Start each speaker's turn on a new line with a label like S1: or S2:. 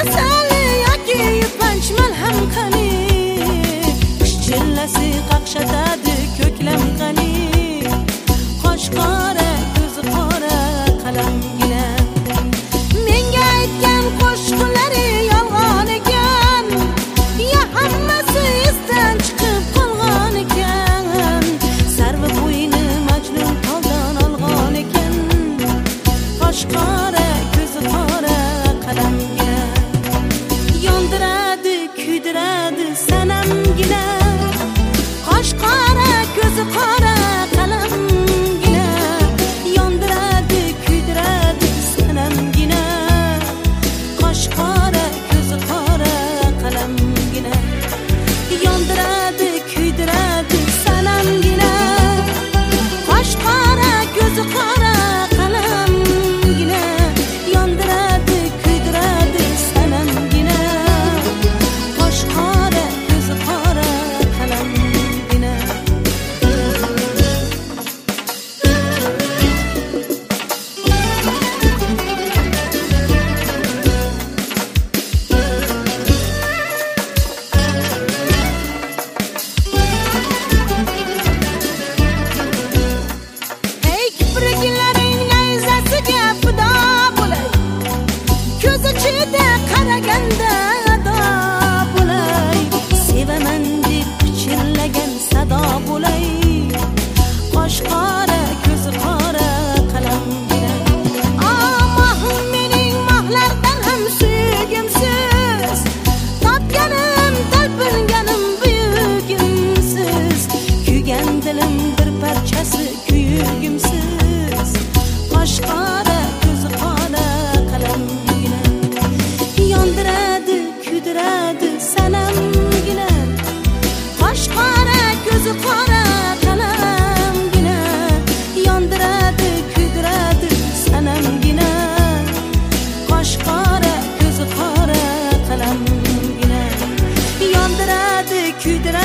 S1: kasali yoki yupanch malham qani, qish chillasi qaqshatadi ko'klam qani, qosh qora ko'z qora qalamgina. Menga aytgan qo'shiqlari yolg'on ekan, ya hammasi esdan chiqib qolgan ekan. Sarvi bo'yni Majnun holdan olgan ekan, qosh qora ko'z qora qalamgina. Yondiradi kuydiradi sanamgina, qosh qora ko'z qora qalamgina. Yondiradi kuydiradi sanamgina, qosh qora ko'z qora qalamgina. Yondiradi kuydiradi sanamgina, qosh qora ko'z qora qalamgina. Yondiradi kuydiradi sanamgina, qosh qora ko'z qora qalamgina. Ey kipriklaring nayzasiga fido bo'lay, ko'z ichida qaraganda ado bo'lay, sevaman deb pichillagan sado bo'lay, qosh qora ko'z qora qalamgina. Mahum mening mahlardan ham suyugimsiz, topganim talpinganim buyugimsiz, kuygan dilim bir parchasi kuyugimsiz, qosh qora ko'z qora qalamgina. Yondiradi kuydiradi sanamgina, qosh qora ko'z qora qalamgina. Yondiradi kuydiradi sanamgina, qosh qora ko'z qora qalamgina. Yondiradi kuydiradi